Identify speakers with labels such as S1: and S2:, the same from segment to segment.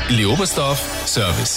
S1: Leobersdorf Service.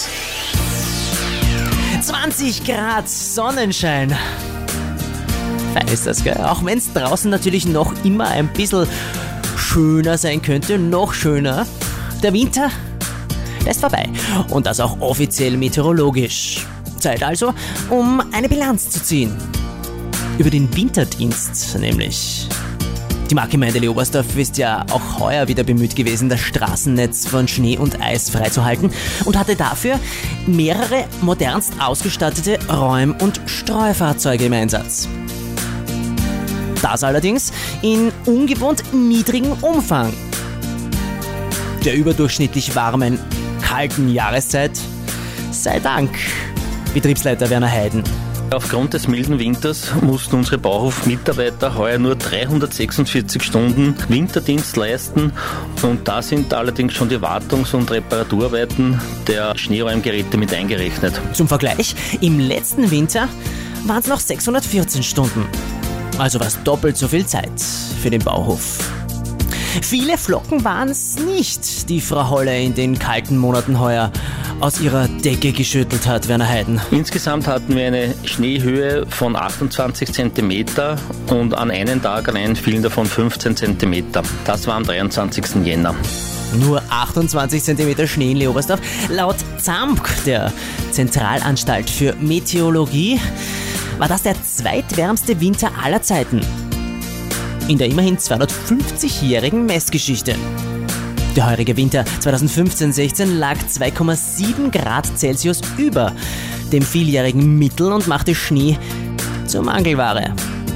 S2: 20 Grad Sonnenschein. Fein ist das, gell? Auch wenn es draußen natürlich noch immer ein bisschen schöner sein könnte, noch schöner. Der Winter, der ist vorbei. Und das auch offiziell meteorologisch. Zeit also, um eine Bilanz zu ziehen. Über den Winterdienst nämlich. Die Marktgemeinde Leobersdorf ist ja auch heuer wieder bemüht gewesen, das Straßennetz von Schnee und Eis freizuhalten und hatte dafür mehrere modernst ausgestattete Räum- und Streufahrzeuge im Einsatz. Das allerdings in ungewohnt niedrigem Umfang. Der überdurchschnittlich warmen, kalten Jahreszeit sei Dank, Betriebsleiter Werner Heiden.
S3: Aufgrund des milden Winters mussten unsere Bauhof-Mitarbeiter heuer nur 346 Stunden Winterdienst leisten und da sind allerdings schon die Wartungs- und Reparaturarbeiten der Schneeräumgeräte mit eingerechnet.
S2: Zum Vergleich, im letzten Winter waren es noch 614 Stunden. Also was doppelt so viel Zeit für den Bauhof. Viele Flocken waren es nicht, die Frau Holle in den kalten Monaten heuer aus ihrer Decke geschüttelt hat, Werner Heiden.
S3: Insgesamt hatten wir eine Schneehöhe von 28 cm und an einem Tag allein fielen davon 15 cm. Das war am 23. Jänner.
S2: Nur 28 cm Schnee in Leobersdorf. Laut ZAMK, der Zentralanstalt für Meteorologie, war das der zweitwärmste Winter aller Zeiten. In der immerhin 250-jährigen Messgeschichte. Der heurige Winter 2015-16 lag 2,7 Grad Celsius über dem vieljährigen Mittel und machte Schnee zur Mangelware.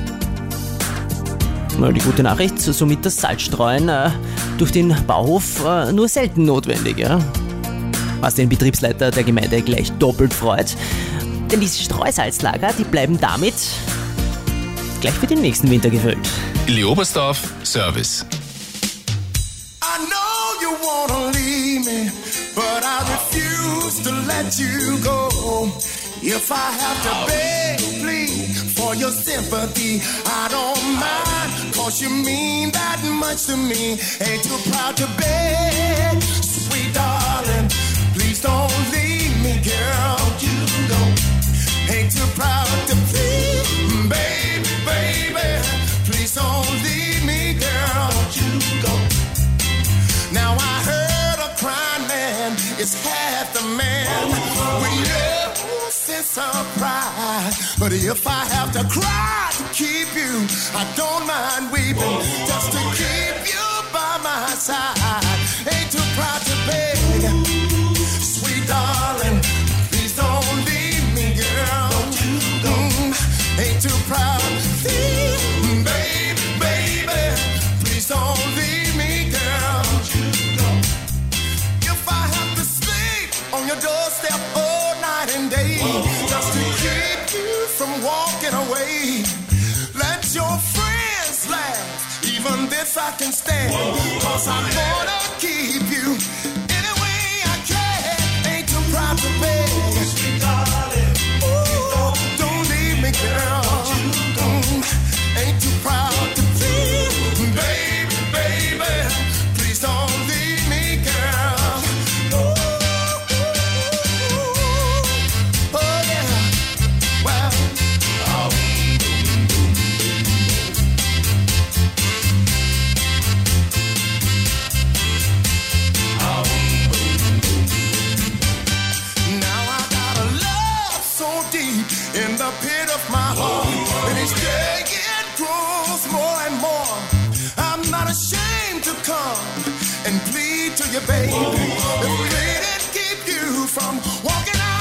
S2: Die gute Nachricht, somit das Salzstreuen durch den Bauhof nur selten notwendig. Ja? Was den Betriebsleiter der Gemeinde gleich doppelt freut. Denn diese Streusalzlager, die bleiben damit gleich für den nächsten Winter gefüllt.
S1: Leobersdorf Service.
S4: I know you wanna leave me, but I refuse to let you go. If I have to beg, plead for your sympathy, I don't mind, 'cause you mean that much to me. Ain't too proud to beg, sweet darling, please don't leave me, girl, you go. Ain't too proud to plead, baby, baby, please don't leave me, girl, you go. Now I heard a crying man is half the man. We no sense of pride, but if I have to cry to keep you, I don't mind weeping just to keep you by my side. Ain't too proud to beg, sweet darling, please don't leave me, girl. Ain't too proud, baby, baby, please don't leave me, girl. If I have to sleep on your doorstep all night and day, just to keep you from walking away, let your friends laugh, even this I can stand, 'cause I'm gonna keep you any way I can. Ain't too proud to beg, sweet darling, ooh, don't leave me, girl. Ain't too proud to plead, baby, baby, please don't leave me, girl. Oh yeah, well, now I got a love so deep in the pit of my heart, and it's taking grows more and more. I'm not ashamed to come and plead to you, baby. If plead and keep you from walking out.